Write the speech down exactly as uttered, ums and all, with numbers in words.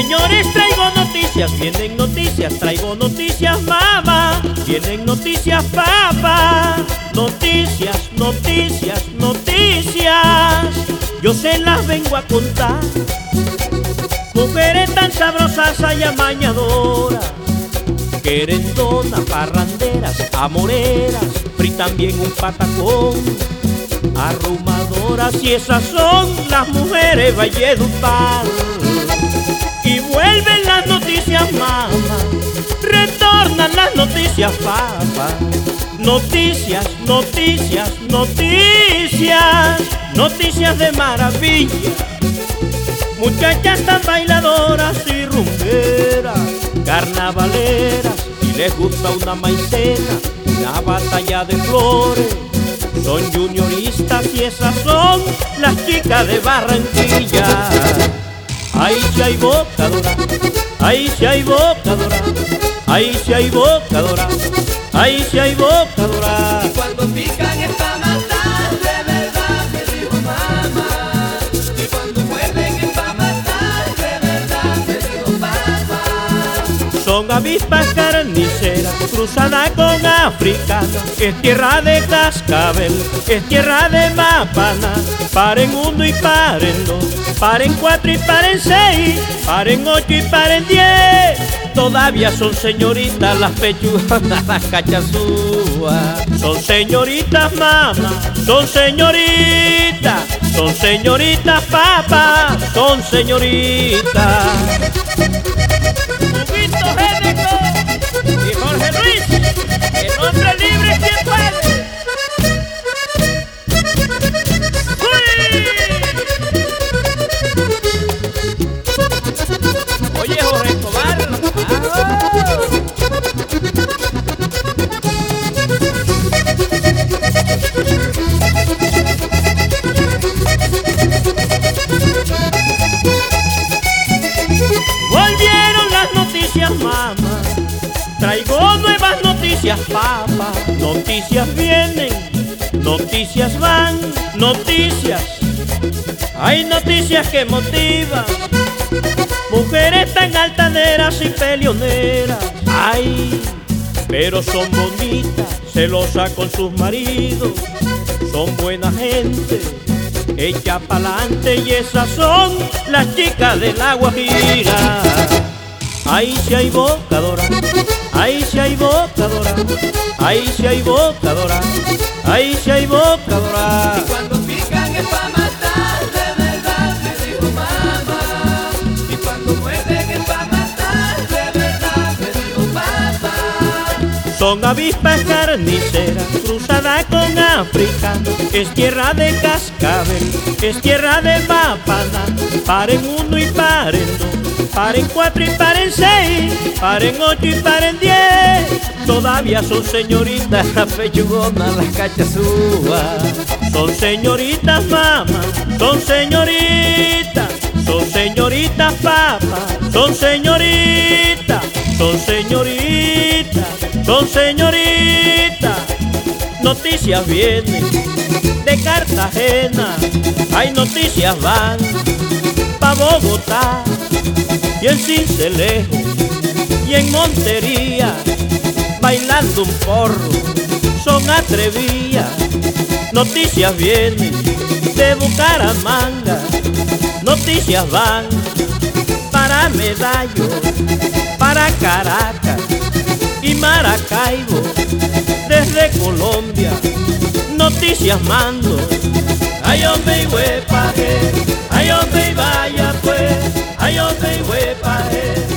Señores, traigo noticias, vienen noticias, traigo noticias, mamá, vienen noticias, papá. Noticias, noticias, noticias, yo se las vengo a contar. Mujeres tan sabrosas y amañadoras, querendonas, parranderas, amoreras, fritan bien un patacón, arrumadoras, y esas son las mujeres Valledupar. Y vuelven las noticias, mamá, retornan las noticias, papá. Noticias, noticias, noticias, noticias de maravilla. Muchachas tan bailadoras y rumberas, carnavaleras, y les gusta una maicena, una batalla de flores. Son junioristas y esas son las chicas de Barranquilla. Ahí sí hay bocadora, ahí sí hay bocadora, ahí sí hay bocadora, ahí sí hay bocadora. Y cuando pican es pa' matar, de verdad me dijo mamá. Y cuando muerden es pa' matar, de verdad me dijo papá. Son avispas carniceras, cruzada con africana, es tierra de cascabel, es tierra de mapana. Paren uno y paren dos, paren cuatro y paren seis, paren ocho y paren diez. Todavía son señoritas las pechuganas, las cachazúas. Son señoritas, mamá, son señoritas, son señoritas, papá, son señoritas. Huguito Génico y Jorge Luis, el hombre libre quien puede. Oye, Jorge Escobar, ¡vamos! Volvieron las noticias, mamá, traigo nuevas noticias, papá. Noticias vienen, noticias van, noticias. Hay noticias que motivan. Mujeres tan altaneras y peleoneras, ay, pero son bonitas, celosas con sus maridos, son buena gente, echa pa'lante, y esas son las chicas de la Guajira. Ahí sí hay bocadora, ahí sí hay bocadora, ahí sí hay bocadora, ahí sí hay bocadora. Y cuando pican es pa' matar, de verdad me dijo mamá. Y cuando muerden es pa' matar, de verdad me dijo papá. Son avispas carniceras, cruzada con africana, es tierra de cascabel, es tierra de mapana. Paren uno y paren dos, paren cuatro y paren seis, paren ocho y paren diez. Todavía son señoritas las pechugonas, las cachazúas. Son señoritas, mamá, son señoritas, son señoritas, papá, son señoritas, son señoritas, son señoritas. Noticias vienen de Cartagena, hay noticias van pa' Bogotá y en Sincelejo y en Montería, bailando un porro son atrevidas. Noticias vienen de Bucaramanga, noticias van para Medallo, para Caracas y Maracaibo. Desde Colombia noticias mando, ay hombre y huepaje, ay hombre y vaya pues, ay hombre y huepaje.